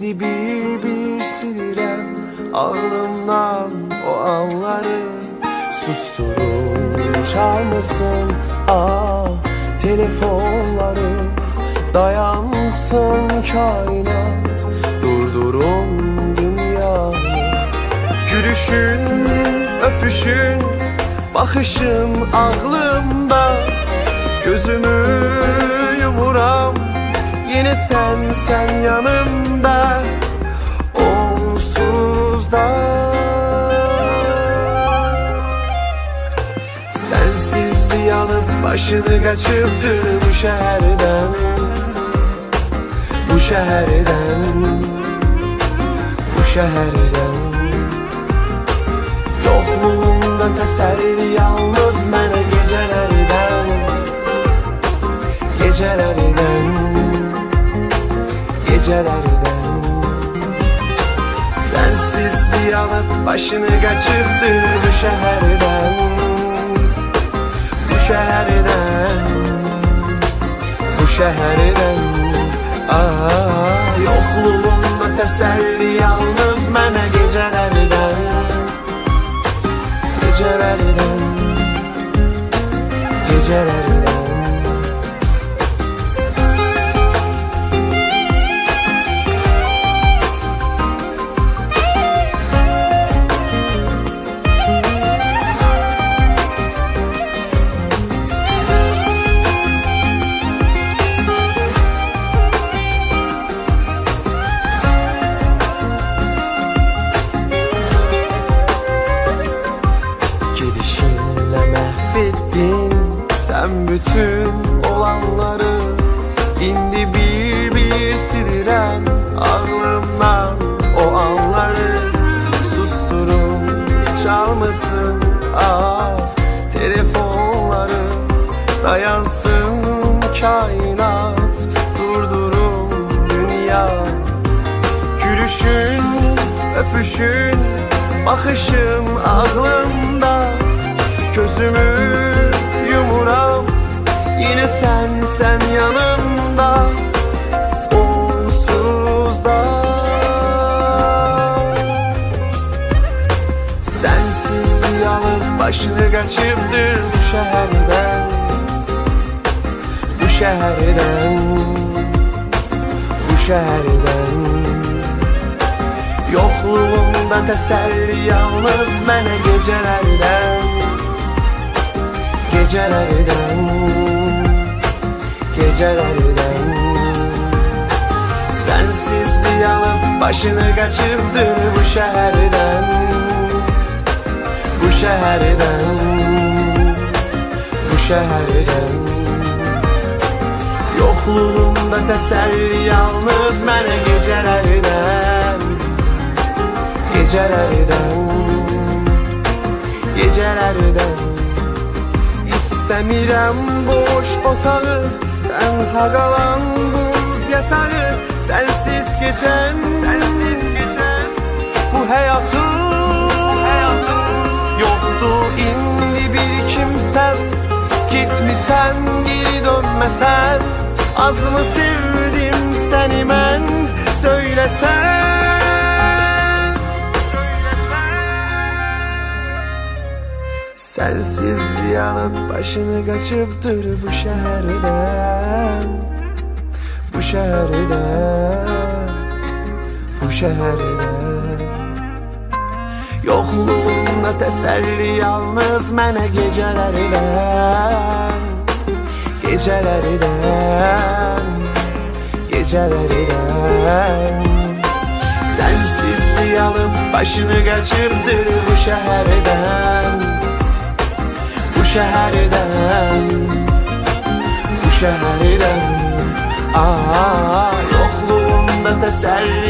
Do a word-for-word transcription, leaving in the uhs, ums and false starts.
İndi bir bir silirəm ağlımdan o anları. Susturun çalmasın ah telefonları. Dayansın kainat, durdurun dünyayı. Gülüşün, öpüşün, bakışın ağlımda. Gözümü yumuram, yine sen, sen yanımda. Onsuz da sensizliği alıp başını kaçırdı bu şehirden. Bu şehirden, bu şehirden. Yokluğunda teselli yalnız mənə gecelerden. Gecelerden, gecelerden. Sensizliği alıp başını kaçırdı bu şehirden. Bu şehirden, bu şehirden. Ah, yokluğunda teselli yalnız mənə gecelerden. Gecelerden, gecelerden. Sen bütün olanları indi bir bir silirəm ağlımdan o anları. Susturun çalmasın ah telefonları. Dayansın kainat, durdurun dünya. Gülüşün, öpüşün, bakışın ağlımda. Gözümü yumuram, yine sen, sen yanımda. Onsuz da sensizliği alıp başını kaçırdı bu şehirden. Bu şehirden, bu şehirden. Yokluğunda teselli yalnız mənə gecelerden. Gecelerden, gecelerden. Sensizliği alıp başını kaçırdı bu şehirden. Bu şehirden, bu şehirden. Yokluğunda teselli yalnız mənə gecelerden. Gecelerden, gecelerden. İstəmirəm boş otağı, tənha qalan buz yatağı. Sensiz geçen, sensiz geçen bu hayatı, bu hayatı. Yoktu indi bir kimsem, gitmisen geri dönmesen. Az mı sevdim seni mən, söylesen. Sensizliği alıp başını kaçıptır bu şehirden. Bu şehirden, bu şehirden. Yokluğunda teselli yalnız mənə gecelerden. Gecelerden, gecelerden. Sensizliği alıp başını kaçıptır bu şehirden. Bu şehirden, bu şehirden. Ah, yokluğunda teselli